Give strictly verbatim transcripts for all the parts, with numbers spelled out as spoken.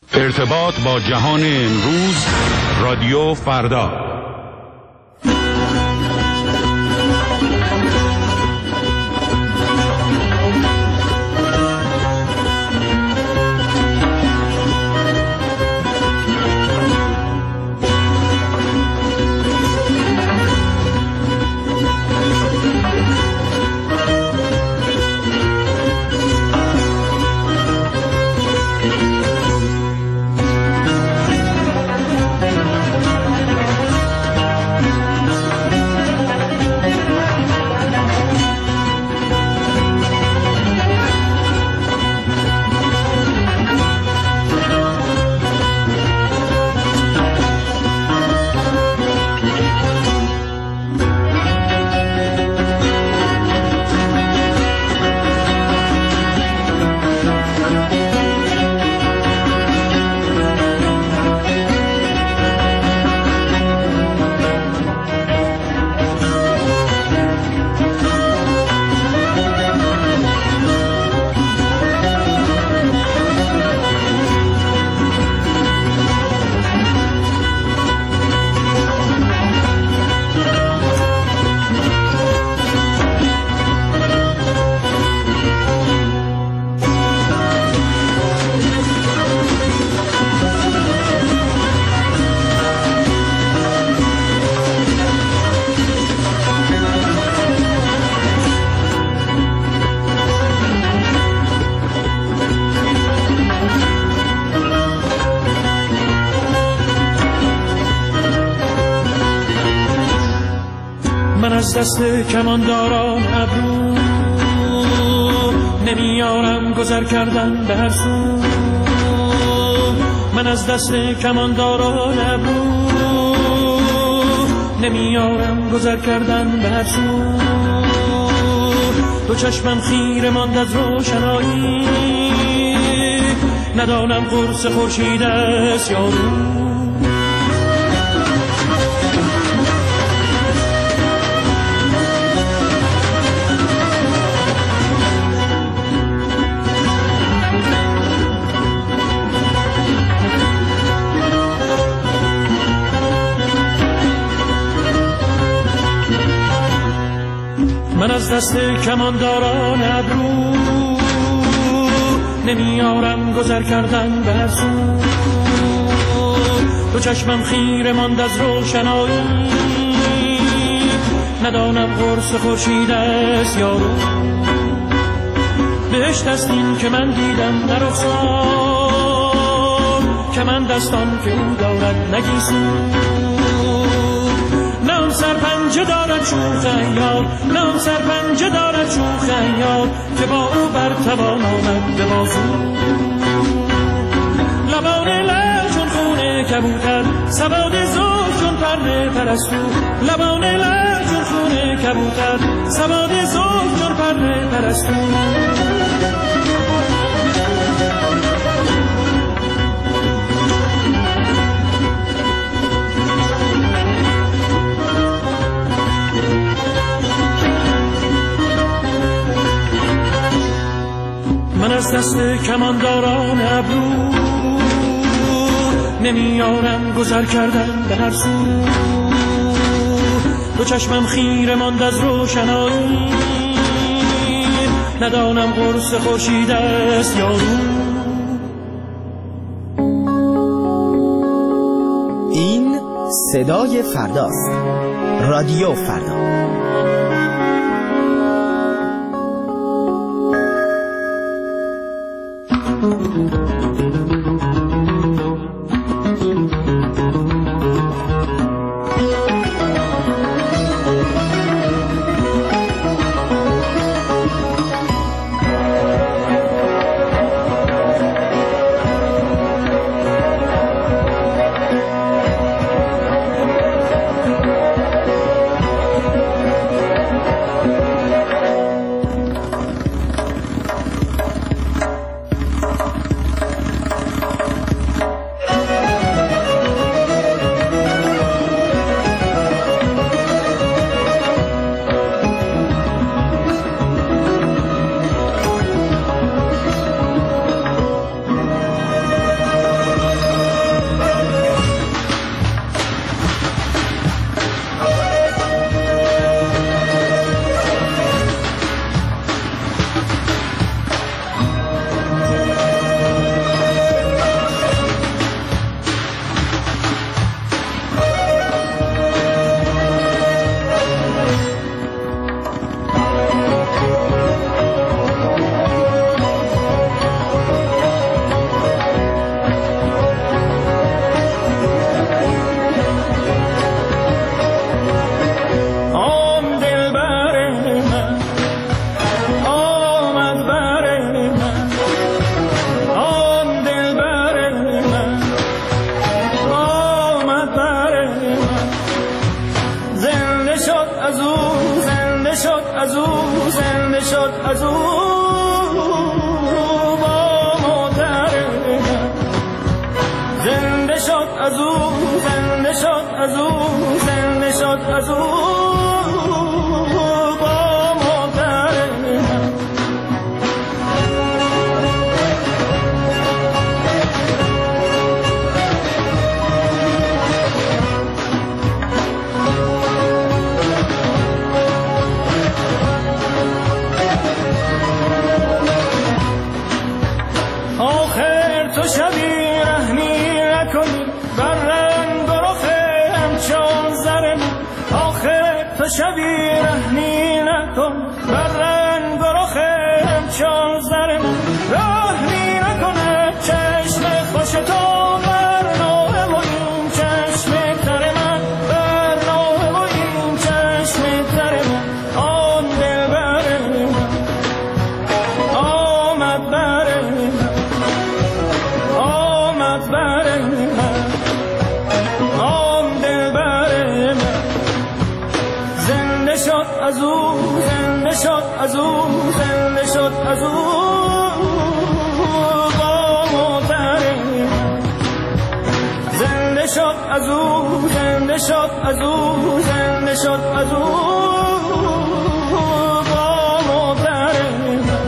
ارتباط با جهان امروز، رادیو فردا. از دست کمانداران ابرو نمیارم گذر کردن به هر سو. من از دست کمانداران ابرو نمیارم گذر کردن به هر سو. دو چشمم خیره ماند از روشنایی، ندانم قرص خورشید است یا رو. من از دست کمانداران ابرو نمیارم گذر کردن به هر سو. دو چشمم خیره ماند از روشنایی، ندانم قرص خورشید است یا رو. بهشت است این که من دیدم در رخسار، که من دستان که او دارد نگیسون. نه سرپنجه دارد چون خیال، نه سرپنجه دارد چون خیال، که با او بر توان آمد به بازو. لبان لعل چون خون کبوتر، سواد زلف چون پرده پرستو. لبان لعل چون خون کبوتر، سواد زلف چون پرده پرستو. من از دست کمانداران ابرو نمیارم گذر کردن به هر سو. دو چشمم خیره ماند از روشنایی، ندانم قرص خورشید است یا رو. این صدای فرداست، رادیو فردا. از او زنده شد از او با مادر من. آخر تو شبی رحمی نکنی بر رنگ و رخ همچون زر من. آخر تو شبی رحمی نکن بر رنگ و رخ همچون زر من. رحمی نکنه چشم خوش تو بر نوه و این چشم تر من، بر نوه و این چشم تر من. آن دل بر من آمد بر من، آمد بر من، آن دل بر من. زنده شد از او زنده شد از او زنده شد از او با مادر من. زنده شد از او زنده شد از او زنده شد از او با مادر من.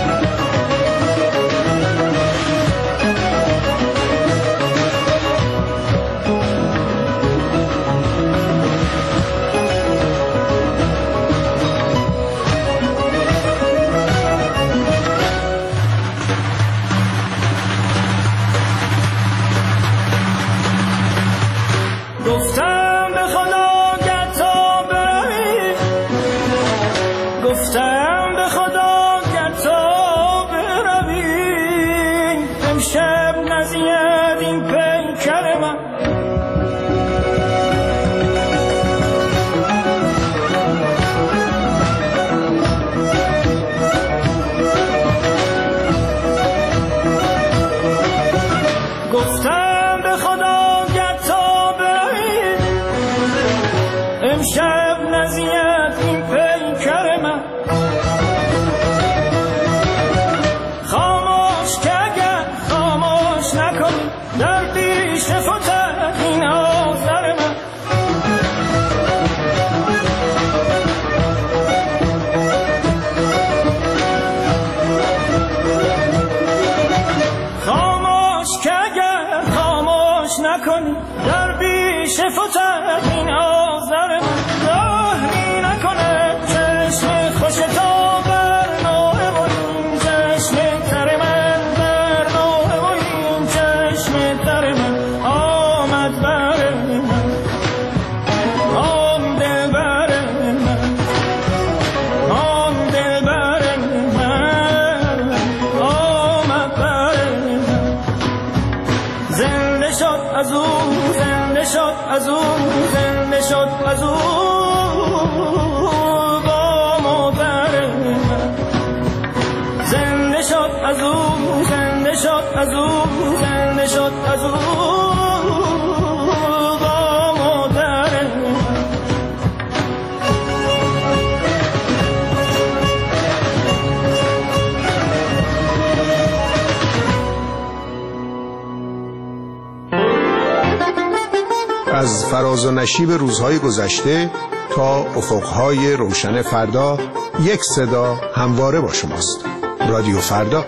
گفتم به خدا گر تا بروی، گفتم به خدا گر تا بروی، امشب نزید این پیکر من. گفتم به خدا گر تا بروی، امشب نزید این پیکر من. خاموش که اگر خاموش نکنی در پیش فتح این آذر من. خاموش که اگر خاموش نکنی در پیش فتح این آذر من. رحمی نکنه چشم خوش تو بر نوه و این چشم تر من، بر نوه و این چشم تر من. آمد بر من آن دل بر من، آن دل بر من آمد بر من. زنده شد از او زنده شد از او زنده شد از او با مادر من. زنده شد از او زنده شد از او زنده شد از او با مادر من. از فراز و نشیب روزهای گذشته تا افقهای روشن فردا، یک صدا همواره با شماست. رادیو فردا.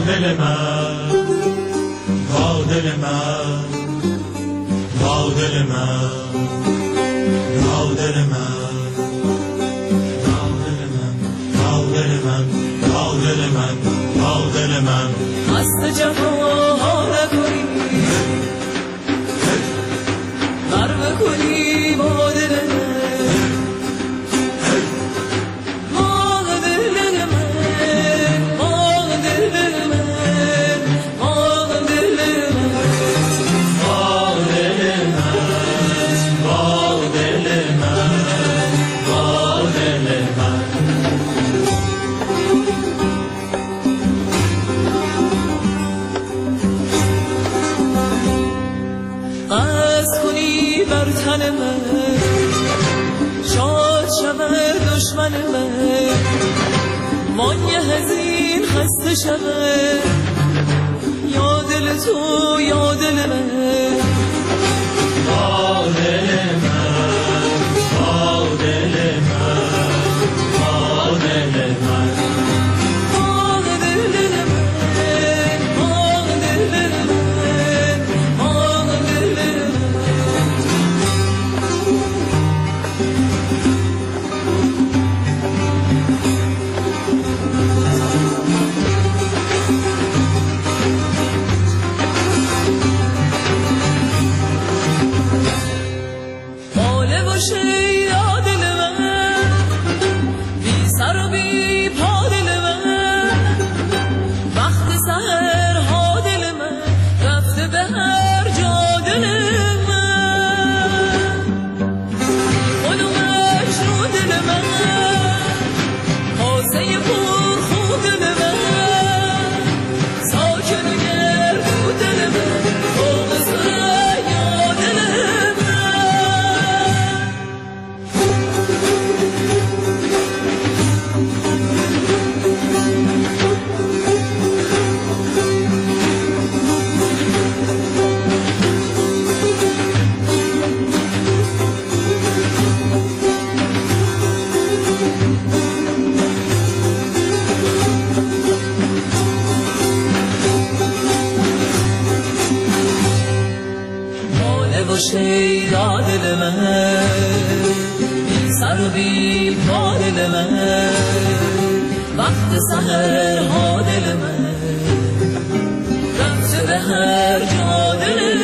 دل من با دل من با دل من با دل من با دل من با دل من با دل من مست جفا نکنی بر بکنی با دل من با دل من با دل من با دل من با دل من با دل من با دل من قصد کنی بر تن من شاد شود دشمن من مایه هزین خسته شود یا دل تو یا دل من با دل من با دل من با دل من با دل من با دل من با دل من باله باشه یا دل من بی سر و بی پا دل من وقت سحر ها دل من رفته به هر جا دل من خلومش رو دل من حاسه پر خون دل من ساکن و گردو دل من فوق سر یا دل من باله باشه یا دل من بی سر و بی پا دل من وقت سحر ها دل من رفته به هر جا دل